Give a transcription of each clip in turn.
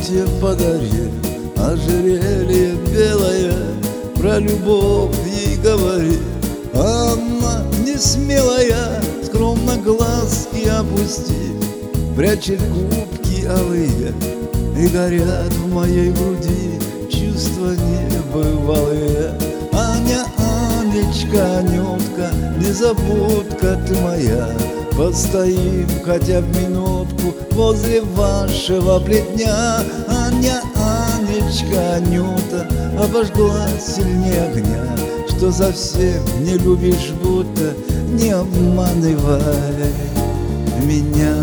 тебе подари ожерелье белое, про любовь ей говори. Она не смелая, скромно глазки опусти, прячет губки алые, и горят в моей груди чувства небывалые. Аня, Анечка, Анютка, незабудка ты моя, постоим хотя б минутку возле вашего плетня. Аня, Анечка, Анюта, обожглась сильнее огня, что совсем не любишь, будто не обманывай меня.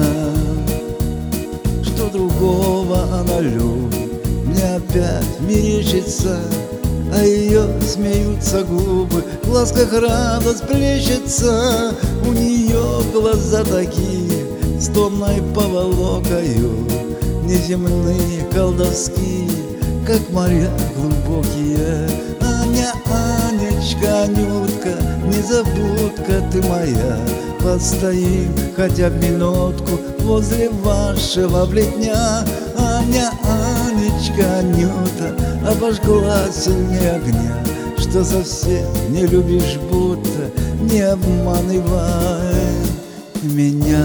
Что другого она любит, мне опять мерещится, а ее смеются губы, в глазках радость плещется. У нее глаза такие, с томной поволокою, неземные, колдовские, как моря глубокие. Аня, Анечка, Анютка, незабудка ты моя, постоим хотя б минутку возле вашего плетня. Аня, Анечка, Анюта, обожглась сильнее огня, что совсем не любишь, будто не обманывай меня.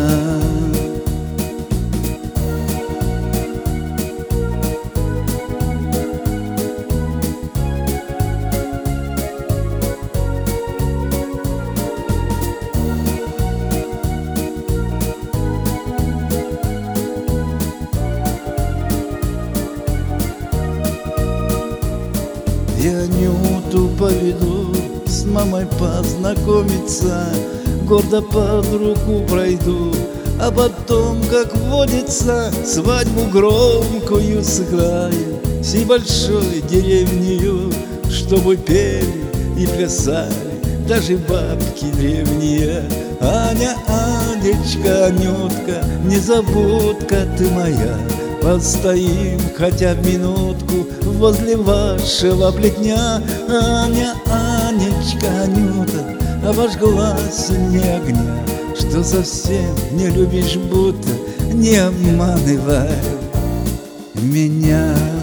Я Анюту поведу с мамой познакомиться, гордо под руку пройду, а потом, как водится, свадьбу громкую сыграем всей большой деревнею, чтобы пели и плясали даже бабки древние. Аня, Анечка, Анютка, незабудка ты моя, постоим хотя б минутку возле вашего плетня. Аня, Анечка, Анюта, обожглась сильнее огня, что совсем не любишь, будто не обманывай меня.